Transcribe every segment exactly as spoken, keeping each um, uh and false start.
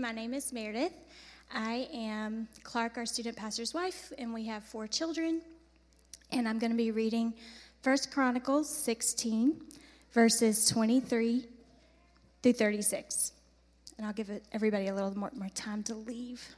my name is Meredith. I am Clark, our student pastor's wife, and we have four children. And I'm going to be reading First Chronicles sixteen, verses twenty-three through thirty-six. And I'll give it, everybody a little more, more time to leave.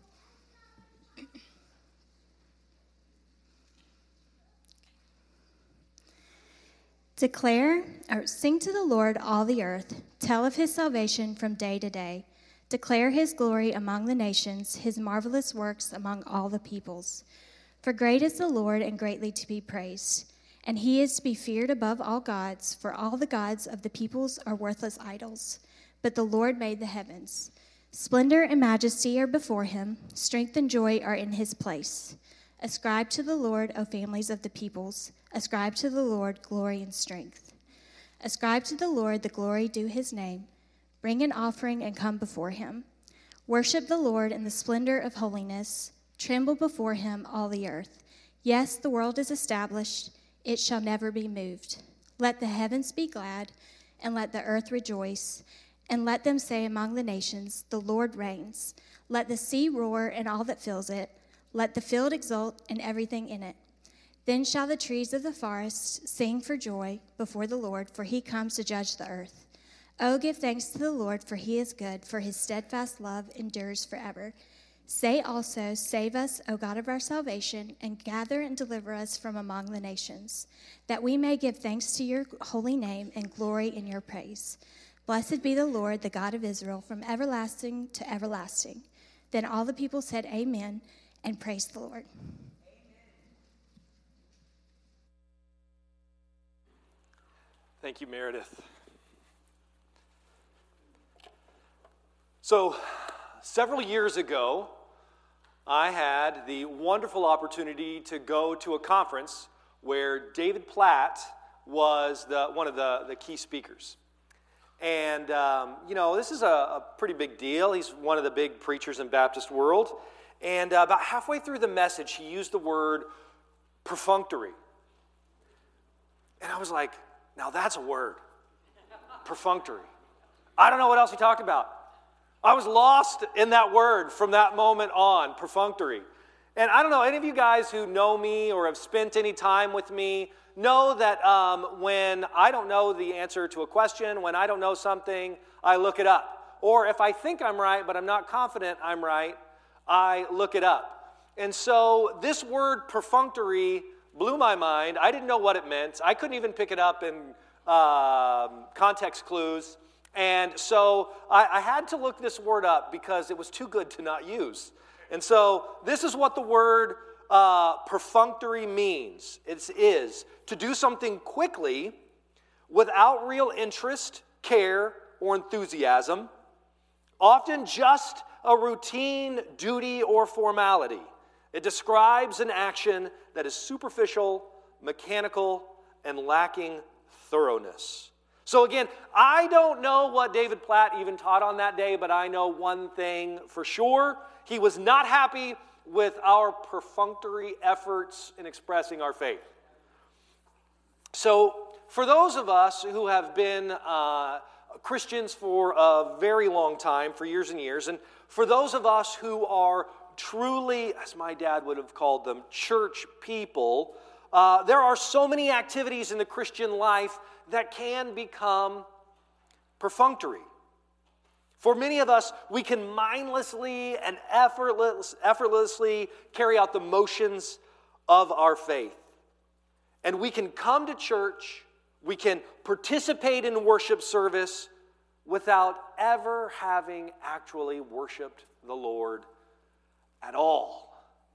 Declare, or sing to the Lord, all the earth. Tell of his salvation from day to day. Declare his glory among the nations, his marvelous works among all the peoples. For great is the Lord and greatly to be praised. And he is to be feared above all gods, for all the gods of the peoples are worthless idols. But the Lord made the heavens. Splendor and majesty are before him. Strength and joy are in his place. Ascribe to the Lord, O families of the peoples. Ascribe to the Lord glory and strength. Ascribe to the Lord the glory due his name. Bring an offering and come before him. Worship the Lord in the splendor of holiness. Tremble before him, all the earth. Yes, the world is established. It shall never be moved. Let the heavens be glad, and let the earth rejoice. And let them say among the nations, the Lord reigns. Let the sea roar and all that fills it. Let the field exult and everything in it. Then shall the trees of the forest sing for joy before the Lord, for he comes to judge the earth. Oh, give thanks to the Lord, for he is good, for his steadfast love endures forever. Say also, save us, O God of our salvation, and gather and deliver us from among the nations, that we may give thanks to your holy name and glory in your praise. Blessed be the Lord, the God of Israel, from everlasting to everlasting. Then all the people said, Amen, and praised the Lord. Thank you, Meredith. So, several years ago, I had the wonderful opportunity to go to a conference where David Platt was the, one of the, the key speakers. And, um, you know, this is a, a pretty big deal. He's one of the big preachers in Baptist world. And uh, about halfway through the message, he used the word perfunctory. And I was like, now that's a word. Perfunctory. I don't know what else he talked about. I was lost in that word from that moment on, perfunctory. And I don't know, any of you guys who know me or have spent any time with me know that um, when I don't know the answer to a question, when I don't know something, I look it up. Or if I think I'm right, but I'm not confident I'm right, I look it up. And so this word perfunctory blew my mind. I didn't know what it meant. I couldn't even pick it up in um, context clues. And so I, I had to look this word up because it was too good to not use. And so this is what the word uh, perfunctory means. It is to do something quickly without real interest, care, or enthusiasm, often just a routine duty or formality. It describes an action that is superficial, mechanical, and lacking thoroughness. So again, I don't know what David Platt even taught on that day, but I know one thing for sure. He was not happy with our perfunctory efforts in expressing our faith. So for those of us who have been uh, Christians for a very long time, for years and years, and for those of us who are truly, as my dad would have called them, church people, uh, there are so many activities in the Christian life that can become perfunctory. For many of us, we can mindlessly and effortless, effortlessly carry out the motions of our faith. And we can come to church, we can participate in worship service without ever having actually worshiped the Lord at all.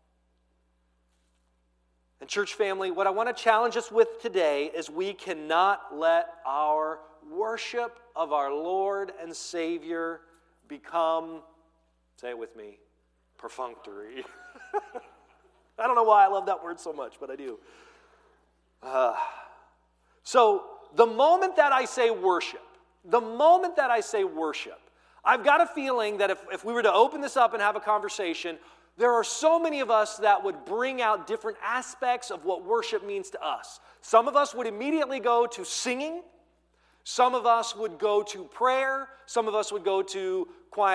And church family, what I want to challenge us with today is we cannot let our worship of our Lord and Savior become, say it with me, perfunctory. I don't know why I love that word so much, but I do. Uh, so the moment that I say worship, the moment that I say worship, I've got a feeling that if, if we were to open this up and have a conversation, there are so many of us that would bring out different aspects of what worship means to us. Some of us would immediately go to singing. Some of us would go to prayer. Some of us would go to quiet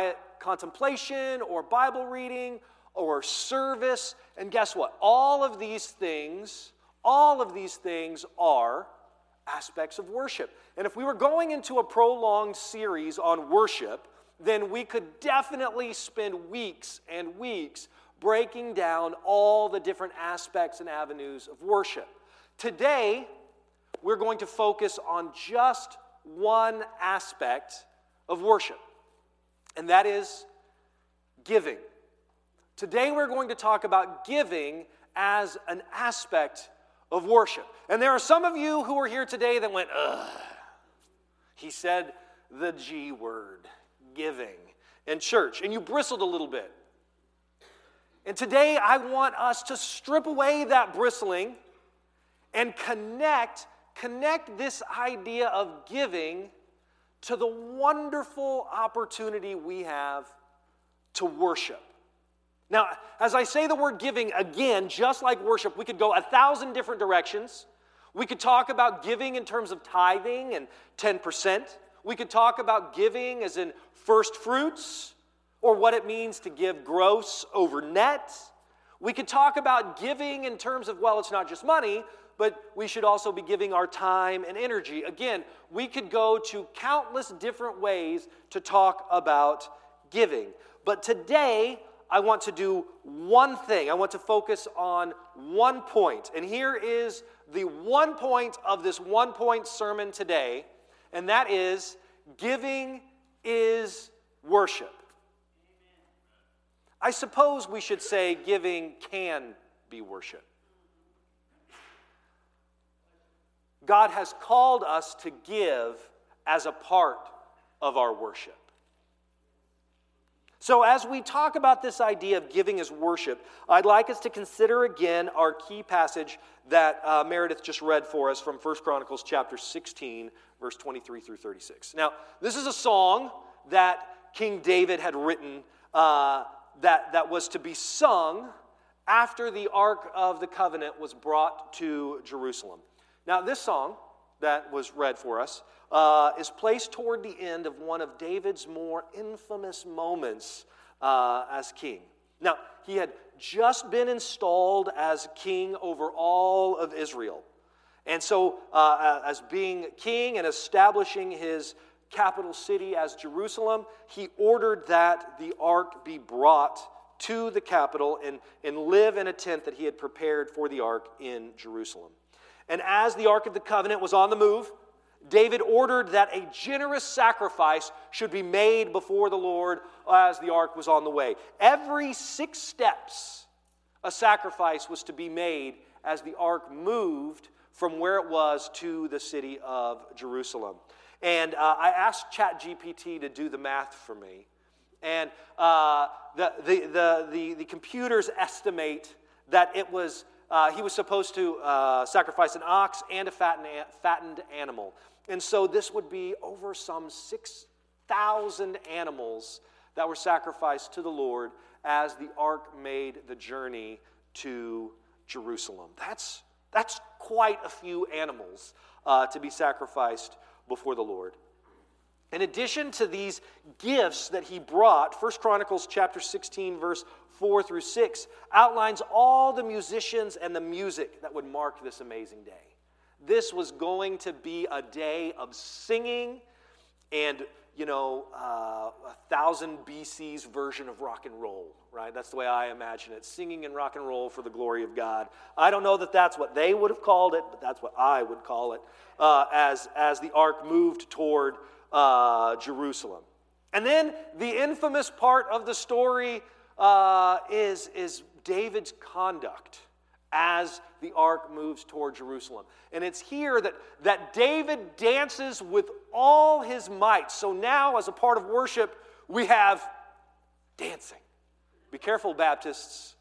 contemplation or Bible reading or service. And guess what? All of these things, all of these things are aspects of worship. And if we were going into a prolonged series on worship, then we could definitely spend weeks and weeks breaking down all the different aspects and avenues of worship. Today, we're going to focus on just one aspect of worship, and that is giving. Today, we're going to talk about giving as an aspect of worship. And there are some of you who are here today that went, ugh, he said the G word, giving, in church, and you bristled a little bit. And today I want us to strip away that bristling and connect, connect this idea of giving to the wonderful opportunity we have to worship. Now, as I say the word giving, again, just like worship, we could go a thousand different directions. We could talk about giving in terms of tithing and ten percent. We could talk about giving as in first fruits, or what it means to give gross over net. We could talk about giving in terms of, well, it's not just money, but we should also be giving our time and energy. Again, we could go to countless different ways to talk about giving. But today, I want to do one thing. I want to focus on one point. And here is the one point of this one-point sermon today, and that is giving is worship. I suppose we should say giving can be worship. God has called us to give as a part of our worship. So as we talk about this idea of giving as worship, I'd like us to consider again our key passage that uh, Meredith just read for us from First Chronicles chapter sixteen, verse twenty-three through thirty-six. Now, this is a song that King David had written uh, that, that was to be sung after the Ark of the Covenant was brought to Jerusalem. Now, this song that was read for us uh, is placed toward the end of one of David's more infamous moments uh, as king. Now, he had just been installed as king over all of Israel. And so, uh, as being king and establishing his capital city as Jerusalem, he ordered that the ark be brought to the capital and, and live in a tent that he had prepared for the ark in Jerusalem. And as the Ark of the Covenant was on the move, David ordered that a generous sacrifice should be made before the Lord as the ark was on the way. Every six steps, a sacrifice was to be made as the ark moved from where it was to the city of Jerusalem. And uh, I asked ChatGPT to do the math for me. And uh, the, the, the, the, the computers estimate that it was Uh, he was supposed to uh, sacrifice an ox and a fattened, fattened animal. And so this would be over some six thousand animals that were sacrificed to the Lord as the ark made the journey to Jerusalem. That's, that's quite a few animals uh, to be sacrificed before the Lord. In addition to these gifts that he brought, First Chronicles chapter sixteen, verse four through six, outlines all the musicians and the music that would mark this amazing day. This was going to be a day of singing and, you know, uh, a thousand B C's version of rock and roll, right? That's the way I imagine it, singing and rock and roll for the glory of God. I don't know that that's what they would have called it, but that's what I would call it uh, as, as the ark moved toward Uh, Jerusalem. And then the infamous part of the story uh, is, is David's conduct as the ark moves toward Jerusalem. And it's here that, that David dances with all his might. So now, as a part of worship, we have dancing. Be careful, Baptists.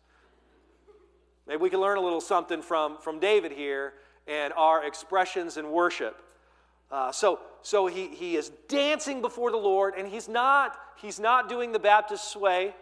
Maybe we can learn a little something from, from David here and our expressions in worship. Uh, so so he, he is dancing before the Lord, and he's not, he's not doing the Baptist sway.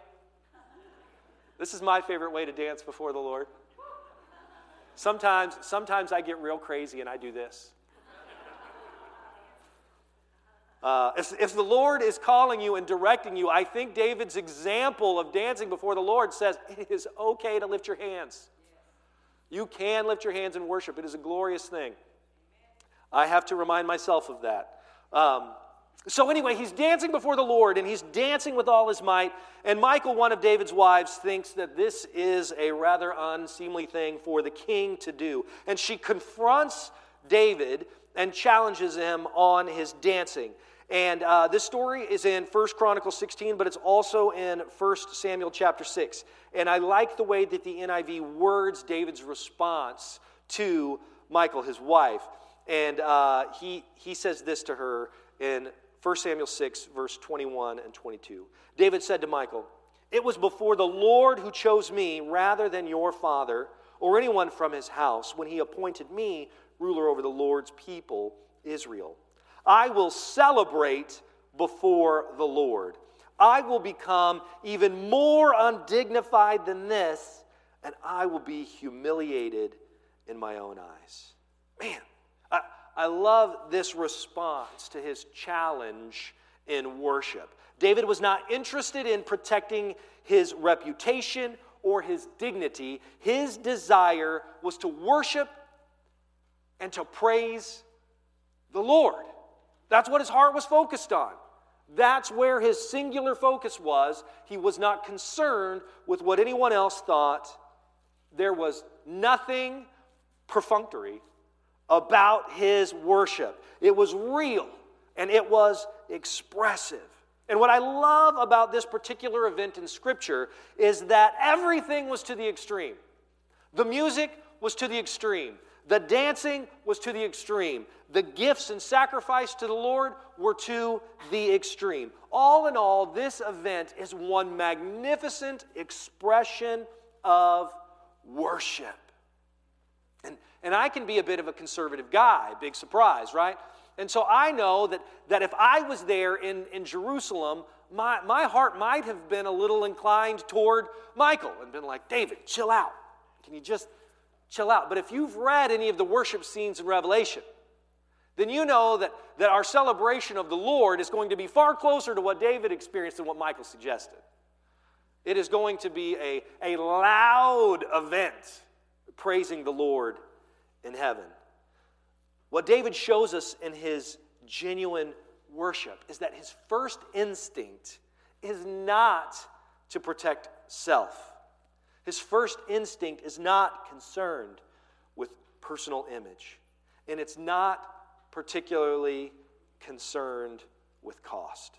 This is my favorite way to dance before the Lord. Sometimes, sometimes I get real crazy and I do this. Uh, if, if the Lord is calling you and directing you, I think David's example of dancing before the Lord says it is okay to lift your hands. You can lift your hands in worship. It is a glorious thing. I have to remind myself of that. Um, so anyway, he's dancing before the Lord, and he's dancing with all his might. And Michal, one of David's wives, thinks that this is a rather unseemly thing for the king to do. And she confronts David and challenges him on his dancing. And uh, this story is in First Chronicles sixteen, but it's also in First Samuel chapter six. And I like the way that the N I V words David's response to Michal, his wife. And uh, he, he says this to her in First Samuel six, verse twenty-one and twenty-two. David said to Michal, "It was before the Lord who chose me rather than your father or anyone from his house when he appointed me ruler over the Lord's people, Israel. I will celebrate before the Lord. I will become even more undignified than this, and I will be humiliated in my own eyes." Man, I, I love this response to his challenge in worship. David was not interested in protecting his reputation or his dignity. His desire was to worship and to praise the Lord. That's what his heart was focused on. That's where his singular focus was. He was not concerned with what anyone else thought. There was nothing perfunctory about his worship. It was real and it was expressive. And what I love about this particular event in Scripture is that everything was to the extreme. The music was to the extreme. The dancing was to the extreme. The gifts and sacrifice to the Lord were to the extreme. All in all, this event is one magnificent expression of worship. And, and I can be a bit of a conservative guy, big surprise, right? And so I know that, that if I was there in, in Jerusalem, my, my heart might have been a little inclined toward Michal and been like, "David, chill out. Can you just chill out?" But if you've read any of the worship scenes in Revelation, then you know that, that our celebration of the Lord is going to be far closer to what David experienced than what Michal suggested. It is going to be a, a loud event praising the Lord in heaven. What David shows us in his genuine worship is that his first instinct is not to protect self. His first instinct is not concerned with personal image, and it's not particularly concerned with cost.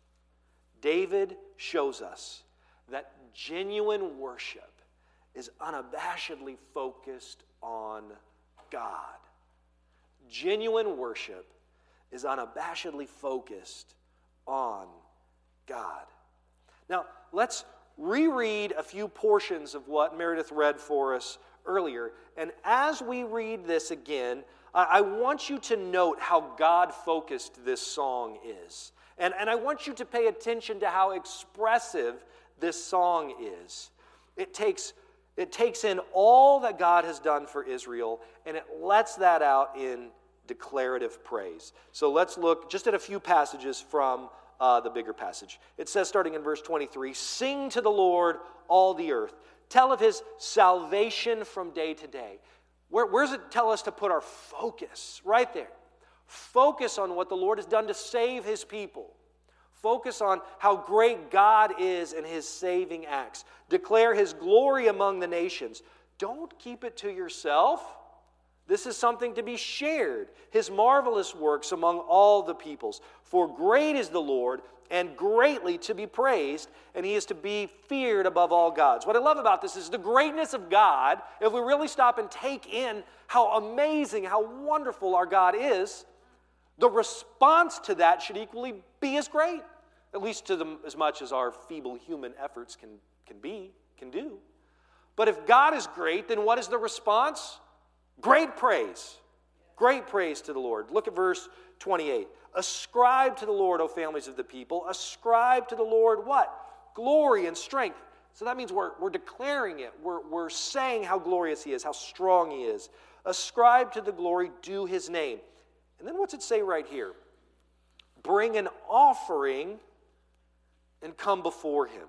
David shows us that genuine worship is unabashedly focused on God. Genuine worship is unabashedly focused on God. Now, let's reread a few portions of what Meredith read for us earlier. And as we read this again, I want you to note how God-focused this song is. And, and I want you to pay attention to how expressive this song is. It takes, it takes in all that God has done for Israel, and it lets that out in declarative praise. So let's look just at a few passages from uh, the bigger passage. It says, starting in verse twenty-three, "Sing to the Lord, all the earth. Tell of his salvation from day to day." Where, where does it tell us to put our focus? Right there. Focus on what the Lord has done to save his people. Focus on how great God is in his saving acts. Declare his glory among the nations. Don't keep it to yourself. This is something to be shared. His marvelous works among all the peoples. For great is the Lord, and greatly to be praised, and he is to be feared above all gods. What I love about this is the greatness of God. If we really stop and take in how amazing, how wonderful our God is, the response to that should equally be as great, at least to them as much as our feeble human efforts can, can be, can do. But if God is great, then what is the response? Great praise. Great praise to the Lord. Look at verse twenty-eight. "Ascribe to the Lord, O families of the people. Ascribe to the Lord what? Glory and strength." So that means we're, we're declaring it. We're, we're saying how glorious he is, how strong he is. "Ascribe to the glory due his name." And then what's it say right here? bring an offering, and come before him.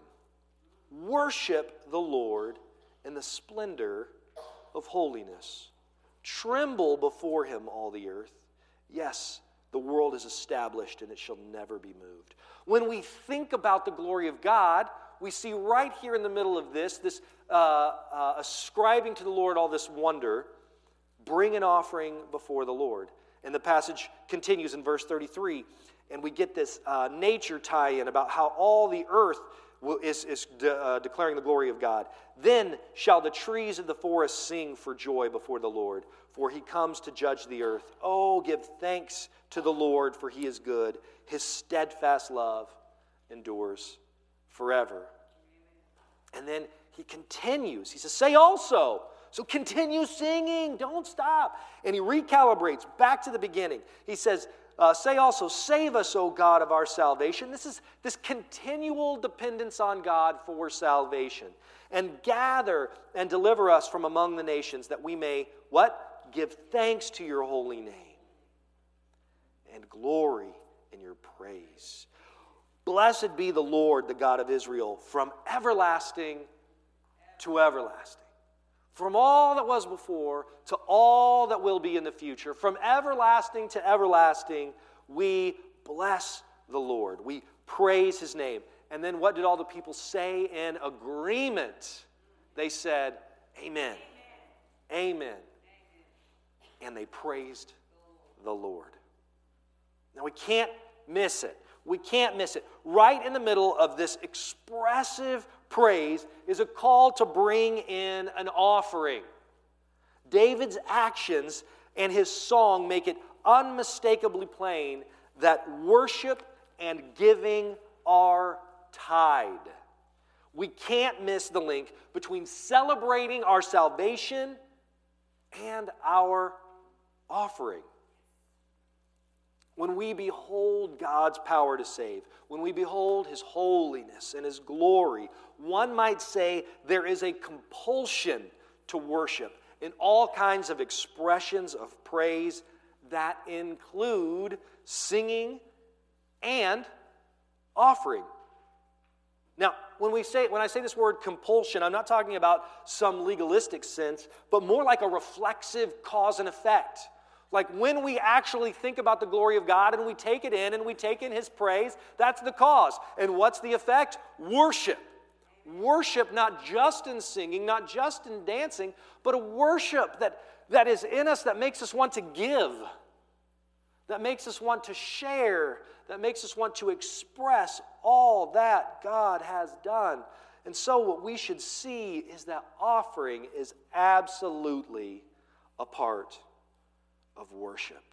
Worship the Lord in the splendor of holiness. Tremble before him, all the earth. Yes, the world is established and it shall never be moved. When we think about the glory of God, we see right here in the middle of this, this uh, uh, ascribing to the Lord all this wonder, bring an offering before the Lord. And the passage continues in verse thirty-three, and we get this uh, nature tie-in about how all the earth will, is, is de, uh, declaring the glory of God. Then shall the trees of the forest sing for joy before the Lord, for he comes to judge the earth. Oh, give thanks to the Lord, for he is good. His steadfast love endures forever. And then he continues. He says, say also. So continue singing. Don't stop. And he recalibrates back to the beginning. He says, uh, say also, save us, O God of our salvation. This is this continual dependence on God for salvation. And gather and deliver us from among the nations, that we may, what? Give thanks to your holy name and glory in your praise. Blessed be the Lord, the God of Israel, from everlasting to everlasting. From all that was before to all that will be in the future. From everlasting to everlasting, we bless the Lord. We praise his name. And then what did all the people say in agreement? They said, Amen. Amen. Amen. And they praised the Lord. Now we can't miss it. We can't miss it. Right in the middle of this expressive praise is a call to bring in an offering. David's actions and his song make it unmistakably plain that worship and giving are tied. We can't miss the link between celebrating our salvation and our offering. When we behold God's power to save, when we behold his holiness and his glory, one might say there is a compulsion to worship in all kinds of expressions of praise that include singing and offering. Now, when we say when I say this word compulsion, I'm not talking about some legalistic sense, but more like a reflexive cause and effect. Like when we actually think about the glory of God and we take it in and we take in his praise, that's the cause. And what's the effect? Worship. Worship not just in singing, not just in dancing, but a worship that, that is in us that makes us want to give, that makes us want to share, that makes us want to express all that God has done. And so what we should see is that offering is absolutely a part of worship.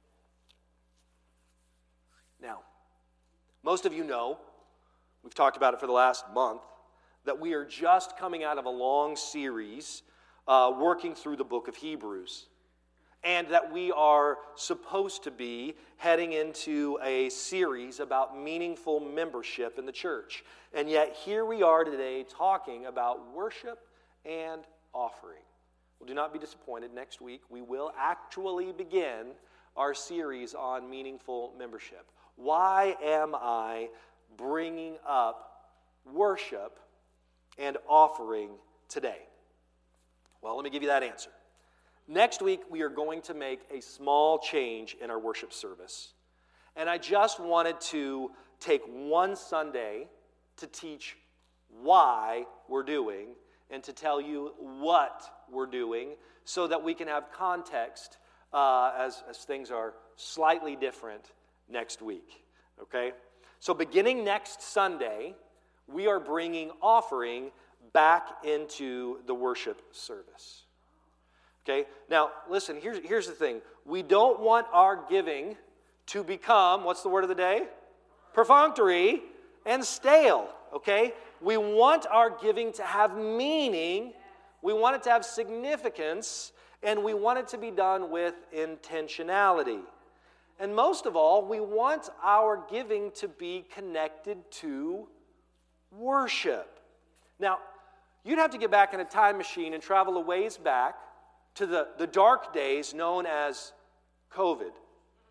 Now, most of you know, we've talked about it for the last month, that we are just coming out of a long series uh, working through the book of Hebrews. And that we are supposed to be heading into a series about meaningful membership in the church. And yet here we are today talking about worship and offering. Well, do not be disappointed. Next week we will actually begin our series on meaningful membership. Why am I bringing up worship and offering today? Well, let me give you that answer. Next week, we are going to make a small change in our worship service. And I just wanted to take one Sunday to teach why we're doing and to tell you what we're doing so that we can have context uh, as, as things are slightly different next week. Okay? So beginning next Sunday, we are bringing offering back into the worship service. Okay? Now, listen, here's, here's the thing. We don't want our giving to become, what's the word of the day? Perfunctory and stale. Okay? We want our giving to have meaning. We want it to have significance. And we want it to be done with intentionality. And most of all, we want our giving to be connected to worship. Now, you'd have to get back in a time machine and travel a ways back to the, the dark days known as COVID.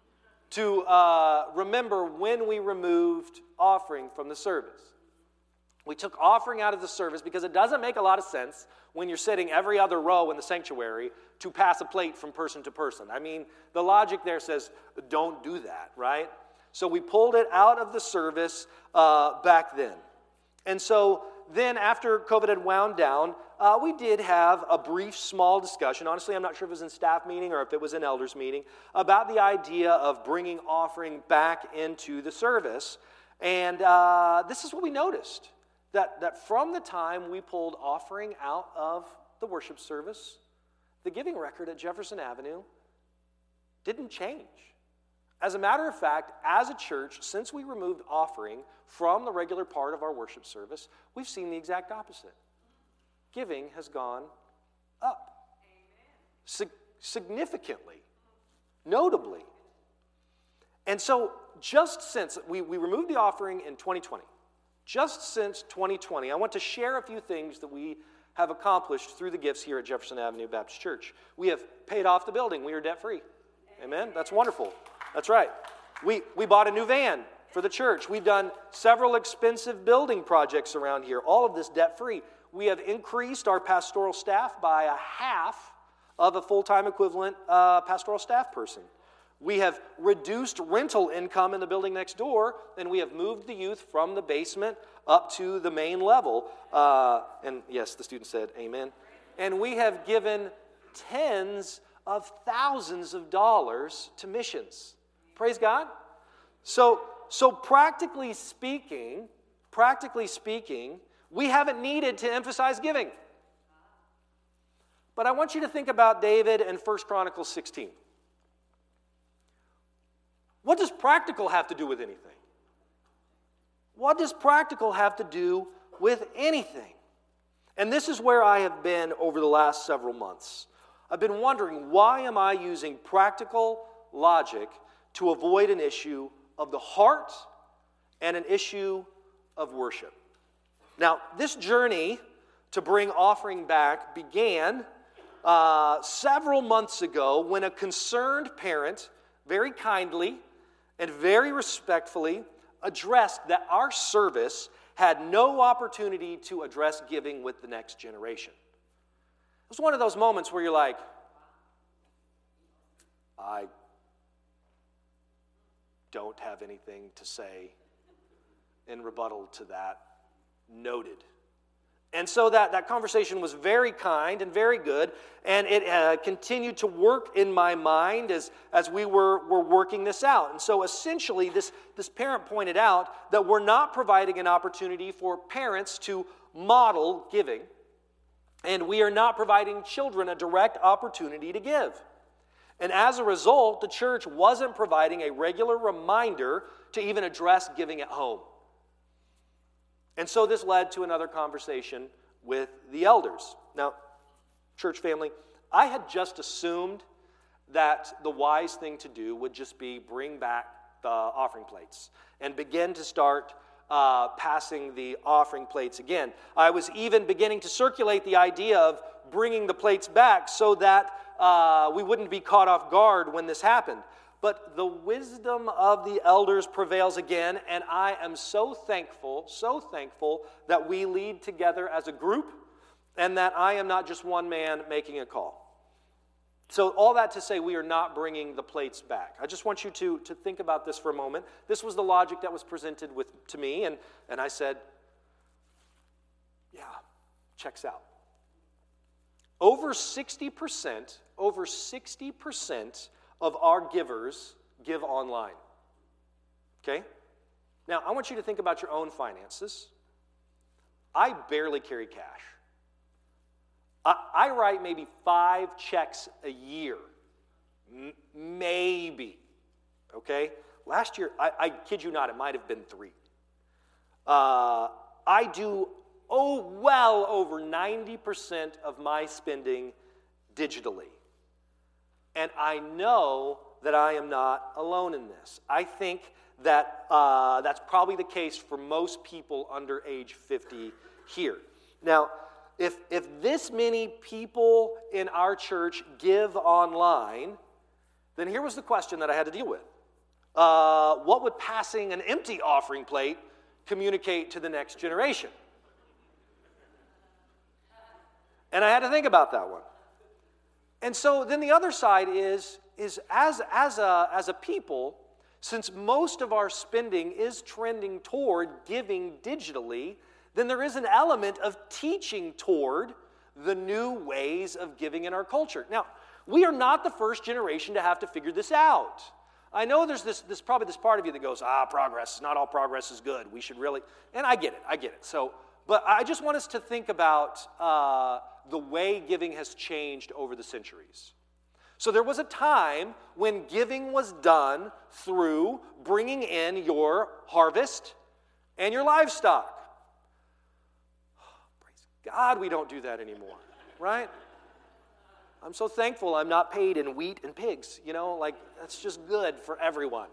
to uh, remember when we removed offering from the service. We took offering out of the service because it doesn't make a lot of sense when you're sitting every other row in the sanctuary to pass a plate from person to person. I mean, the logic there says, don't do that, right? So we pulled it out of the service uh, back then. And so then after COVID had wound down, uh, we did have a brief, small discussion. Honestly, I'm not sure if it was in staff meeting or if it was an elders meeting, about the idea of bringing offering back into the service. And uh, this is what we noticed, that, that from the time we pulled offering out of the worship service, the giving record at Jefferson Avenue didn't change. As a matter of fact, as a church, since we removed offering from the regular part of our worship service, we've seen the exact opposite. Giving has gone up. Sig- significantly. Notably. And so, just since we, we removed the offering in twenty twenty, just since twenty twenty, I want to share a few things that we have accomplished through the gifts here at Jefferson Avenue Baptist Church. We have paid off the building. We are debt-free. Amen? That's wonderful. That's right. We, we bought a new van for the church. We've done several expensive building projects around here, all of this debt-free. We have increased our pastoral staff by a half of a full-time equivalent uh, pastoral staff person. We have reduced rental income in the building next door, and we have moved the youth from the basement up to the main level. Uh, and yes, the student said amen. And we have given tens of thousands of dollars to missions. Praise God. So, so practically speaking, practically speaking, we haven't needed to emphasize giving. But I want you to think about David in First Chronicles sixteen. What does practical have to do with anything? What does practical have to do with anything? And this is where I have been over the last several months. I've been wondering, why am I using practical logic to avoid an issue of the heart and an issue of worship? Now, this journey to bring offering back began uh, several months ago when a concerned parent very kindly and very respectfully addressed that our service had no opportunity to address giving with the next generation. It was one of those moments where you're like, I don't have anything to say in rebuttal to that. Noted. And so that, that conversation was very kind and very good, and it uh, continued to work in my mind as, as we were, were working this out. And so essentially, this, this parent pointed out that we're not providing an opportunity for parents to model giving, and we are not providing children a direct opportunity to give. And as a result, the church wasn't providing a regular reminder to even address giving at home. And so this led to another conversation with the elders. Now, church family, I had just assumed that the wise thing to do would just be bring back the offering plates and begin to start uh, passing the offering plates again. I was even beginning to circulate the idea of bringing the plates back so that uh, we wouldn't be caught off guard when this happened. But the wisdom of the elders prevails again, and I am so thankful, so thankful that we lead together as a group and that I am not just one man making a call. So all that to say, we are not bringing the plates back. I just want you to, to think about this for a moment. This was the logic that was presented with, to me, and, and I said, yeah, checks out. Over sixty percent, over sixty percent of our givers give online. Okay? Now, I want you to think about your own finances. I barely carry cash. I, I write maybe five checks a year. M- maybe. Okay? Last year, I, I kid you not, it might have been three. Uh, I do, oh, well over ninety percent of my spending digitally. And I know that I am not alone in this. I think that uh, that's probably the case for most people under age fifty here. Now, if, if this many people in our church give online, then here was the question that I had to deal with. uh, what would passing an empty offering plate communicate to the next generation? And I had to think about that one. And so then the other side is, is as, as, a, as a people, since most of our spending is trending toward giving digitally, then there is an element of teaching toward the new ways of giving in our culture. Now, we are not the first generation to have to figure this out. I know there's this, this probably this part of you that goes, ah, progress, not all progress is good. We should really, and I get it, I get it. So, but I just want us to think about uh, the way giving has changed over the centuries. So there was a time when giving was done through bringing in your harvest and your livestock. Praise God, we don't do that anymore, right? I'm so thankful I'm not paid in wheat and pigs, you know, like that's just good for everyone.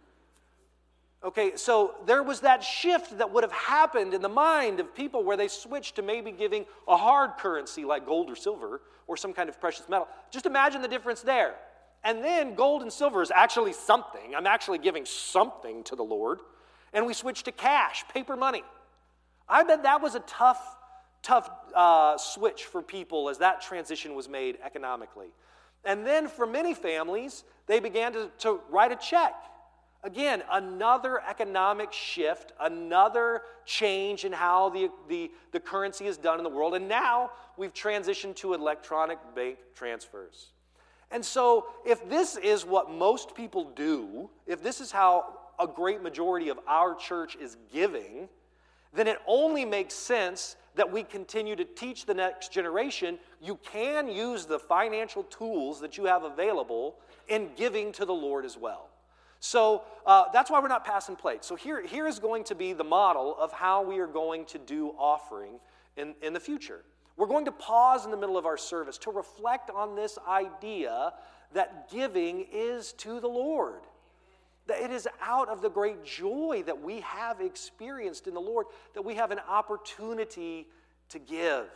Okay, so there was that shift that would have happened in the mind of people where they switched to maybe giving a hard currency like gold or silver or some kind of precious metal. Just imagine the difference there. And then gold and silver is actually something. I'm actually giving something to the Lord. And we switched to cash, paper money. I bet that was a tough, tough uh, switch for people as that transition was made economically. And then for many families, they began to, to write a check. Again, another economic shift, another change in how the, the, the currency is done in the world. And now we've transitioned to electronic bank transfers. And so if this is what most people do, if this is how a great majority of our church is giving, then it only makes sense that we continue to teach the next generation you can use the financial tools that you have available in giving to the Lord as well. So uh, that's why we're not passing plates. So here, here is going to be the model of how we are going to do offering in, in the future. We're going to pause in the middle of our service to reflect on this idea that giving is to the Lord. That it is out of the great joy that we have experienced in the Lord that we have an opportunity to give.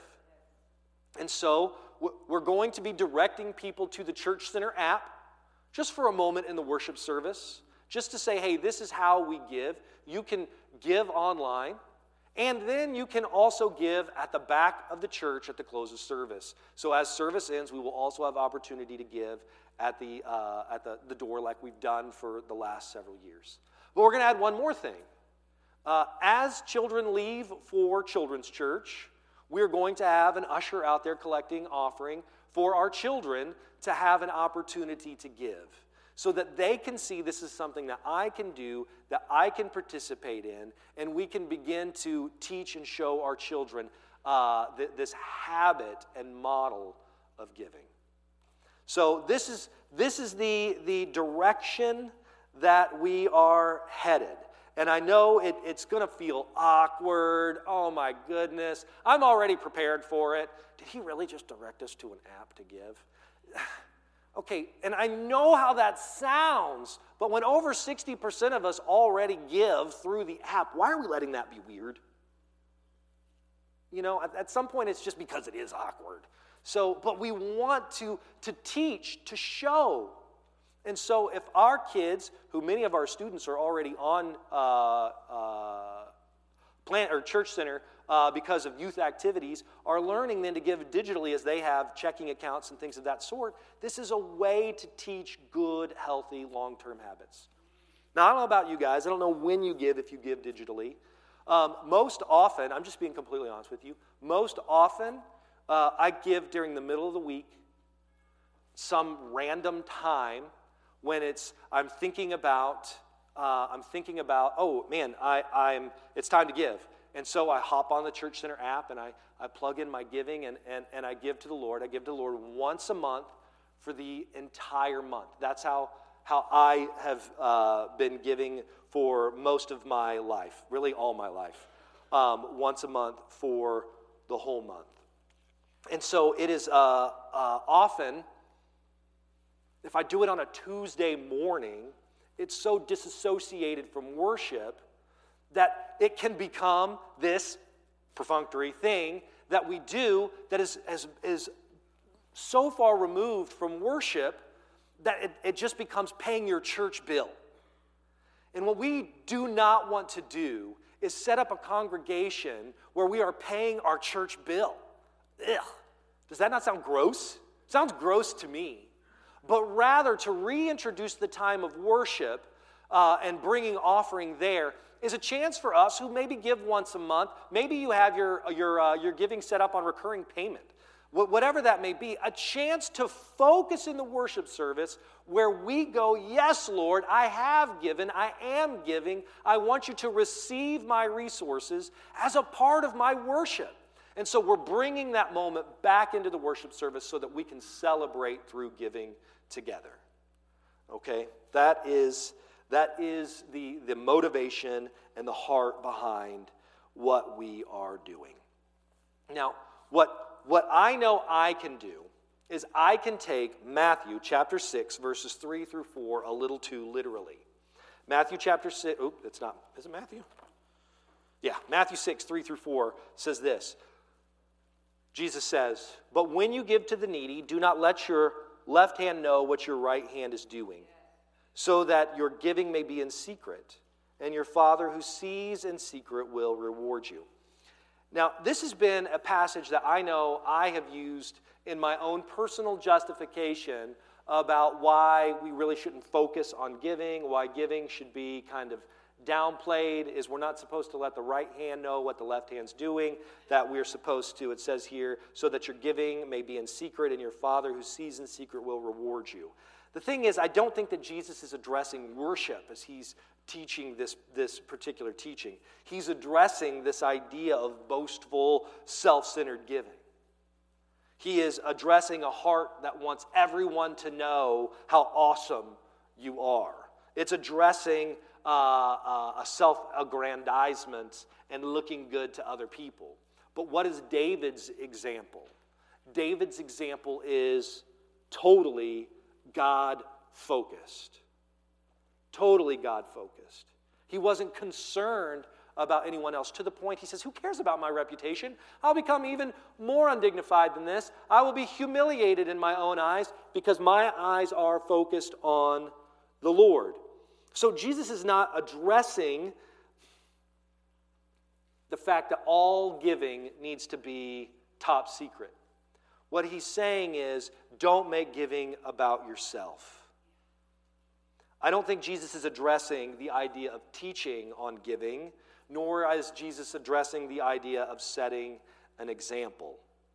And so we're going to be directing people to the Church Center app just for a moment in the worship service, just to say, hey, this is how we give. You can give online, and then you can also give at the back of the church at the close of service. So as service ends, we will also have opportunity to give at the uh, at the, the door like we've done for the last several years. But we're going to add one more thing. Uh, as children leave for Children's Church, we're going to have an usher out there collecting offering for our children to have an opportunity to give so that they can see this is something that I can do, that I can participate in, and we can begin to teach and show our children uh, th- this habit and model of giving. So this is, this is the, the direction that we are headed. And I know it, it's going to feel awkward. Oh, my goodness. I'm already prepared for it. Did he really just direct us to an app to give? Okay, and I know how that sounds, but when over sixty percent of us already give through the app, why are we letting that be weird? You know, at, at some point it's just because it is awkward. So, but we want to, to teach, to show. And so if our kids, who many of our students are already on uh, uh, plant or Church Center uh, because of youth activities, are learning then to give digitally as they have checking accounts and things of that sort, this is a way to teach good, healthy, long-term habits. Now, I don't know about you guys. I don't know when you give if you give digitally. Um, most often, I'm just being completely honest with you, most often uh, I give during the middle of the week, some random time when it's I'm thinking about uh, I'm thinking about oh man I I'm it's time to give, and so I hop on the Church Center app and I, I plug in my giving and, and and I give to the Lord. I give to the Lord once a month for the entire month. That's how how I have uh, been giving for most of my life, really all my life, um, once a month for the whole month. And so it is uh, uh, often. If I do it on a Tuesday morning, it's so disassociated from worship that it can become this perfunctory thing that we do that is, is, is so far removed from worship that it, it just becomes paying your church bill. And what we do not want to do is set up a congregation where we are paying our church bill. Ugh. Does that not sound gross? Sounds gross to me. But rather to reintroduce the time of worship uh, and bringing offering there is a chance for us who maybe give once a month. Maybe you have your, your, uh, your giving set up on recurring payment. Whatever that may be, a chance to focus in the worship service where we go, yes, Lord, I have given, I am giving. I want you to receive my resources as a part of my worship. And so we're bringing that moment back into the worship service so that we can celebrate through giving together. Okay? That is, that is the, the motivation and the heart behind what we are doing. Now, what What I know I can do is I can take Matthew chapter six, verses three through four a little too literally. Matthew chapter six, oh, it's not, is it Matthew? Yeah, Matthew six, three through four says this. Jesus says, "But when you give to the needy, do not let your left hand know what your right hand is doing, so that your giving may be in secret, and your Father who sees in secret will reward you." Now, this has been a passage that I know I have used in my own personal justification about why we really shouldn't focus on giving, why giving should be kind of downplayed, is we're not supposed to let the right hand know what the left hand's doing, that we're supposed to, it says here, so that your giving may be in secret, and your Father who sees in secret will reward you. The thing is, I don't think that Jesus is addressing worship as he's teaching this, this particular teaching. He's addressing this idea of boastful, self-centered giving. He is addressing a heart that wants everyone to know how awesome you are. It's addressing uh, uh, a self-aggrandizement and looking good to other people. But what is David's example? David's example is totally God-focused. Totally God-focused. He wasn't concerned about anyone else, to the point he says, who cares about my reputation? I'll become even more undignified than this. I will be humiliated in my own eyes because my eyes are focused on the Lord. So Jesus is not addressing the fact that all giving needs to be top secret. What he's saying is, don't make giving about yourself. I don't think Jesus is addressing the idea of teaching on giving, nor is Jesus addressing the idea of setting an example.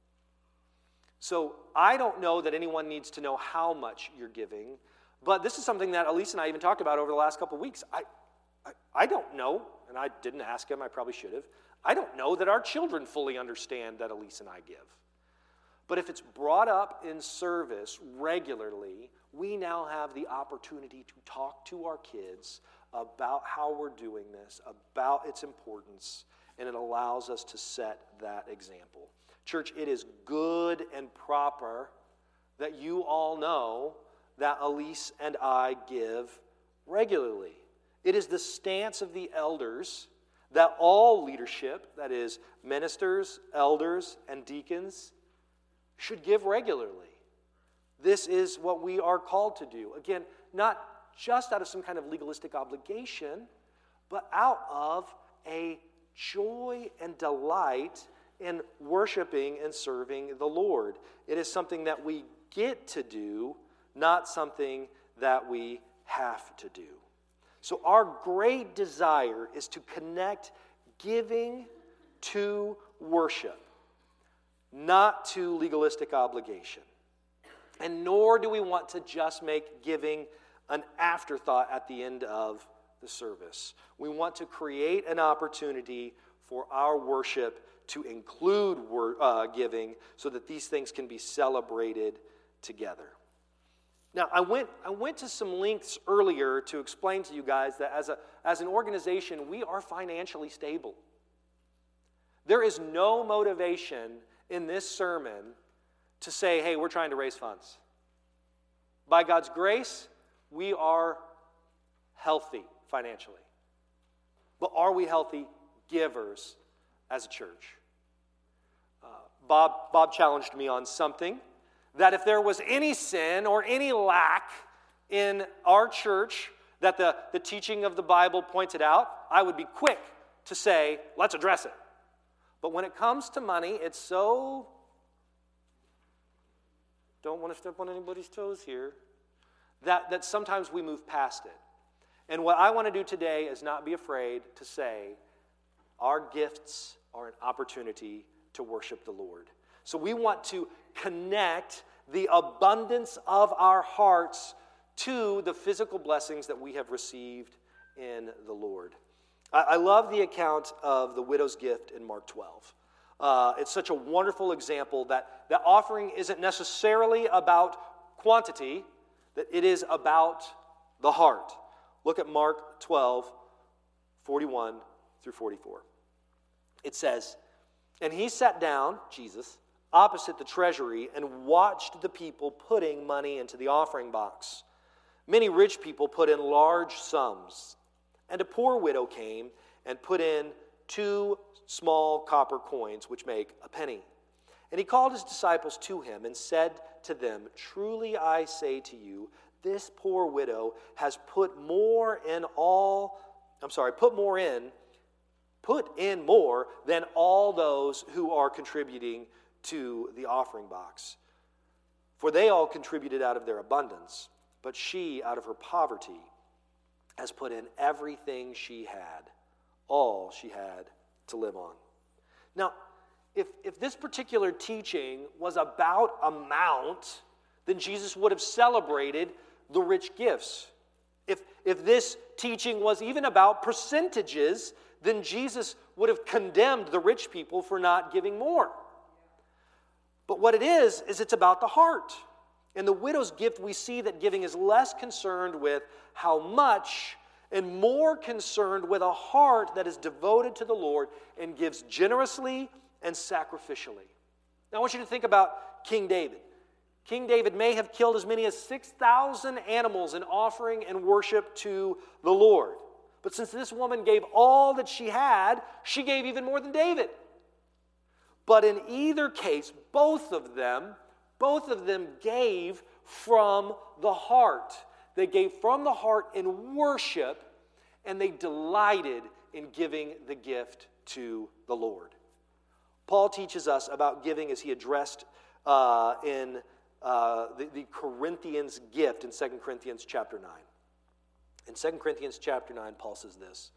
So I don't know that anyone needs to know how much you're giving, but this is something that Elise and I even talked about over the last couple of weeks. I, I, I don't know, and I didn't ask him, I probably should have. I don't know that our children fully understand that Elise and I give. But if it's brought up in service regularly, we now have the opportunity to talk to our kids about how we're doing this, about its importance, and it allows us to set that example. Church, it is good and proper that you all know that Elise and I give regularly. It is the stance of the elders that all leadership, that is ministers, elders, and deacons, should give regularly. This is what we are called to do. Again, not just out of some kind of legalistic obligation, but out of a joy and delight in worshiping and serving the Lord. It is something that we get to do, not something that we have to do. So our great desire is to connect giving to worship, not to legalistic obligation. And nor do we want to just make giving an afterthought at the end of the service. We want to create an opportunity for our worship to include wor- uh, giving so that these things can be celebrated together. Now, I went, I went to some links earlier to explain to you guys that as, a, as an organization, we are financially stable. There is no motivation in this sermon to say, hey, we're trying to raise funds. By God's grace, we are healthy financially. But are we healthy givers as a church? Uh, Bob, Bob challenged me on something, that if there was any sin or any lack in our church that the, the teaching of the Bible pointed out, I would be quick to say, let's address it. But when it comes to money, it's so, don't want to step on anybody's toes here, that, that sometimes we move past it. And what I want to do today is not be afraid to say, our gifts are an opportunity to worship the Lord. So we want to connect the abundance of our hearts to the physical blessings that we have received in the Lord. I, I love the account of the widow's gift in Mark twelve. Uh, it's such a wonderful example that the offering isn't necessarily about quantity, that it is about the heart. Look at Mark twelve, forty-one through forty-four. It says, "And he sat down," Jesus, "opposite the treasury and watched the people putting money into the offering box. Many rich people put in large sums, and a poor widow came and put in two small copper coins, which make a penny. And he called his disciples to him and said to them, 'Truly I say to you, this poor widow has put more in all, I'm sorry, put more in, put in more than all those who are contributing to the offering box. For they all contributed out of their abundance, but she, out of her poverty, has put in everything she had, all she had to live on.'" Now, if, if this particular teaching was about amount, then Jesus would have celebrated the rich gifts. If, if this teaching was even about percentages, then Jesus would have condemned the rich people for not giving more. But what it is, is it's about the heart. In the widow's gift, we see that giving is less concerned with how much and more concerned with a heart that is devoted to the Lord and gives generously and sacrificially. Now I want you to think about King David. King David may have killed as many as six thousand animals in offering and worship to the Lord. But since this woman gave all that she had, she gave even more than David. But in either case, both of them, both of them gave from the heart. They gave from the heart in worship, and they delighted in giving the gift to the Lord. Paul teaches us about giving as he addressed uh, in uh, the, the Corinthians gift in Second Corinthians chapter nine. In Second Corinthians chapter nine, Paul says this,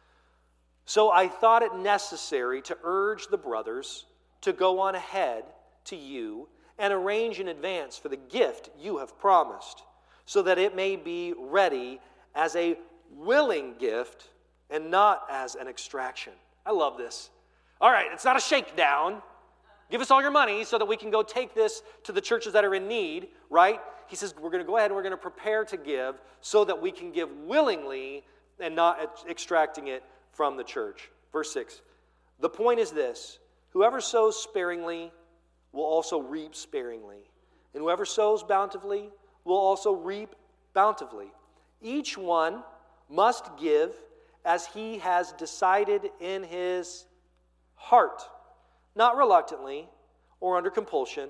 "So I thought it necessary to urge the brothers to go on ahead to you and arrange in advance for the gift you have promised, so that it may be ready as a willing gift and not as an extraction." I love this. All right, it's not a shakedown. Give us all your money so that we can go take this to the churches that are in need, right? He says we're going to go ahead and we're going to prepare to give so that we can give willingly and not extracting it from the church. Verse six, "The point is this, whoever sows sparingly will also reap sparingly, and whoever sows bountifully will also reap bountifully. Each one must give as he has decided in his heart, not reluctantly or under compulsion,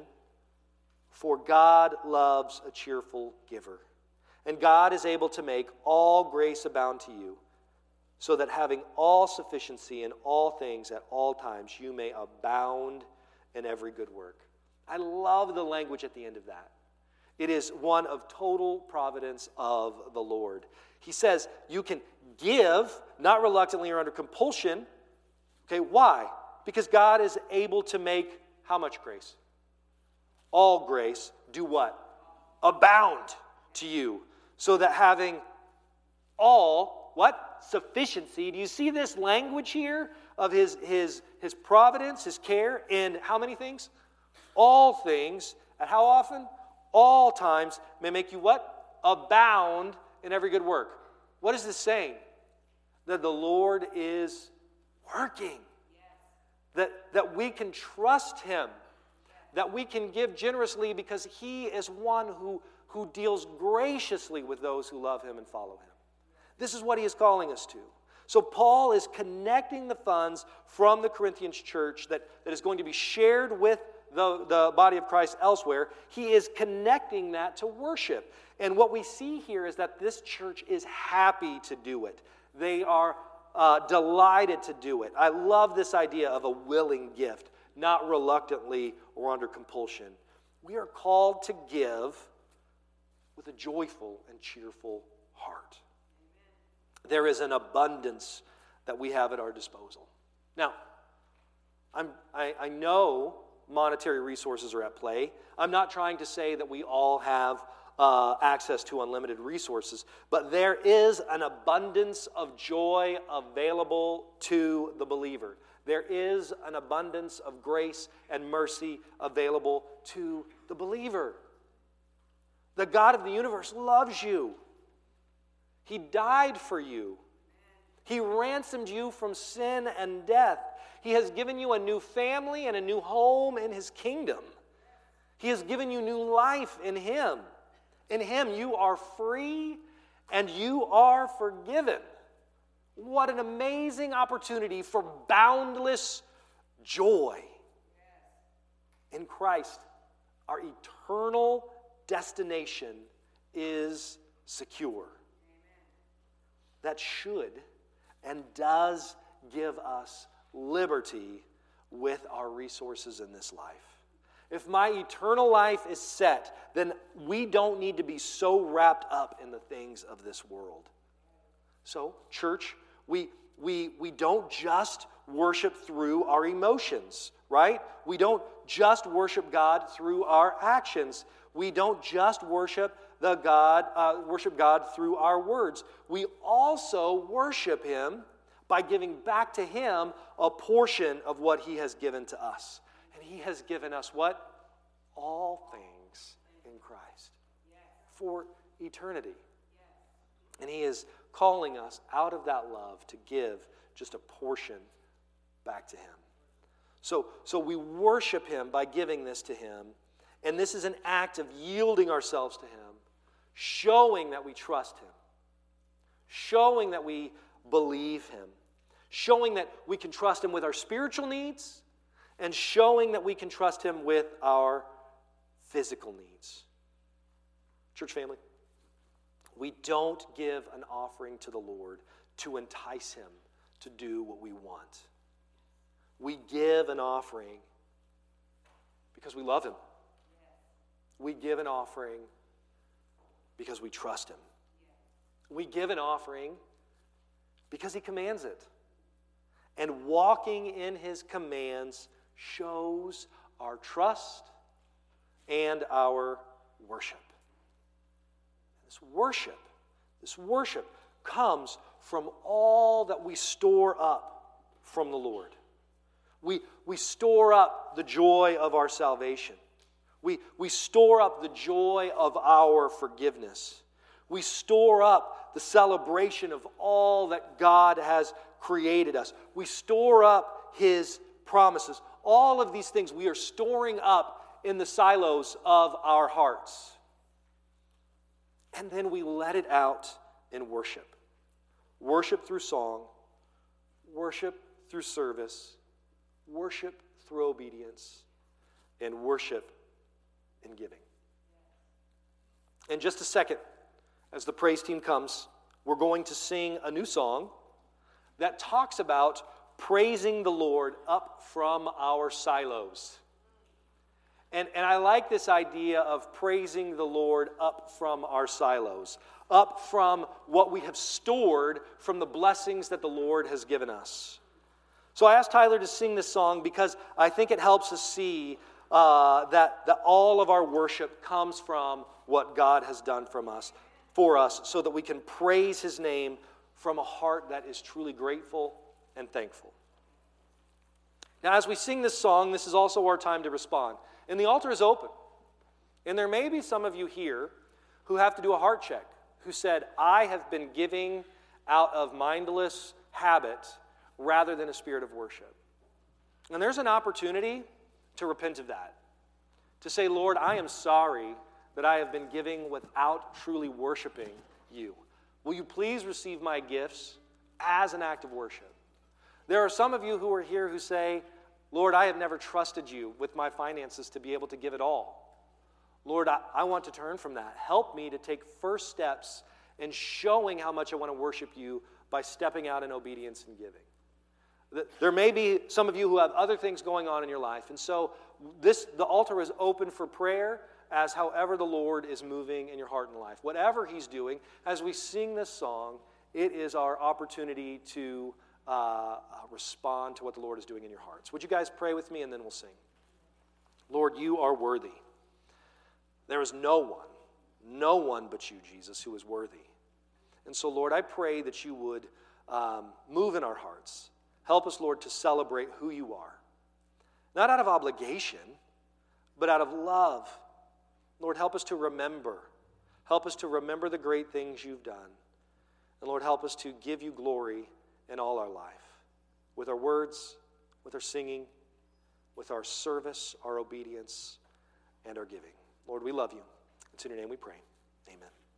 for God loves a cheerful giver. And God is able to make all grace abound to you, so that having all sufficiency in all things at all times, you may abound in every good work." I love the language at the end of that. It is one of total providence of the Lord. He says you can give, not reluctantly or under compulsion. Okay, why? Because God is able to make how much grace? All grace do what? Abound to you, so that having all, what? Sufficiency. Do you see this language here of his, his, his providence, his care in how many things? All things. At how often? All times may make you what? Abound in every good work. What is this saying? That the Lord is working. That, that we can trust Him. That we can give generously because He is one who, who deals graciously with those who love Him and follow Him. This is what He is calling us to. So Paul is connecting the funds from the Corinthians church that, that is going to be shared with the, the body of Christ elsewhere, he is connecting that to worship. And what we see here is that this church is happy to do it. They are uh, delighted to do it. I love this idea of a willing gift, not reluctantly or under compulsion. We are called to give with a joyful and cheerful heart. There is an abundance that we have at our disposal. Now, I'm, I, I know monetary resources are at play. I'm not trying to say that we all have uh, access to unlimited resources, but there is an abundance of joy available to the believer. There is an abundance of grace and mercy available to the believer. The God of the universe loves you. He died for you. He ransomed you from sin and death. He has given you a new family and a new home in His kingdom. He has given you new life in Him. In Him you are free and you are forgiven. What an amazing opportunity for boundless joy. In Christ, our eternal destination is secure. That should and does give us liberty with our resources in this life. If my eternal life is set, then we don't need to be so wrapped up in the things of this world. So, church, we, we, we don't just worship through our emotions, right? We don't just worship God through our actions. We don't just worship the God, uh, worship God through our words. We also worship Him by giving back to Him a portion of what He has given to us. And He has given us what? All things in Christ for eternity. And He is calling us out of that love to give just a portion back to Him. So, so we worship Him by giving this to Him. And this is an act of yielding ourselves to Him, showing that we trust Him, showing that we believe Him, showing that we can trust Him with our spiritual needs, and showing that we can trust Him with our physical needs. Church family, we don't give an offering to the Lord to entice Him to do what we want. We give an offering because we love Him. We give an offering because we trust Him. We give an offering because He commands it. And walking in His commands shows our trust and our worship. This worship, this worship comes from all that we store up from the Lord. We, we store up the joy of our salvation. We, we store up the joy of our forgiveness. We store up the celebration of all that God has created us. We store up His promises. All of these things we are storing up in the silos of our hearts. And then we let it out in worship. Worship through song, worship through service, worship through obedience, and worship in giving. In just a second, as the praise team comes, we're going to sing a new song that talks about praising the Lord up from our silos. And, and I like this idea of praising the Lord up from our silos, up from what we have stored from the blessings that the Lord has given us. So I asked Tyler to sing this song because I think it helps us see uh, that, that all of our worship comes from what God has done from us, for us, so that we can praise His name from a heart that is truly grateful and thankful. Now, as we sing this song, this is also our time to respond. And the altar is open. And there may be some of you here who have to do a heart check, who said, I have been giving out of mindless habit rather than a spirit of worship. And there's an opportunity to repent of that. To say, Lord, I am sorry that I have been giving without truly worshiping You. Will You please receive my gifts as an act of worship? There are some of you who are here who say, Lord, I have never trusted you with my finances to be able to give it all. Lord, I, I want to turn from that. Help me to take first steps in showing how much I want to worship you by stepping out in obedience and giving. There may be some of you who have other things going on in your life, and so this the altar is open for prayer as however the Lord is moving in your heart and life. Whatever he's doing, as we sing this song, it is our opportunity to uh, respond to what the Lord is doing in your hearts. Would you guys pray with me, and then we'll sing. Lord, you are worthy. There is no one, no one but you, Jesus, who is worthy. And so, Lord, I pray that you would um, move in our hearts. Help us, Lord, to celebrate who you are. Not out of obligation, but out of love. Lord, help us to remember. Help us to remember the great things you've done. And Lord, help us to give you glory in all our life. With our words, with our singing, with our service, our obedience, and our giving. Lord, we love you. It's in your name we pray. Amen.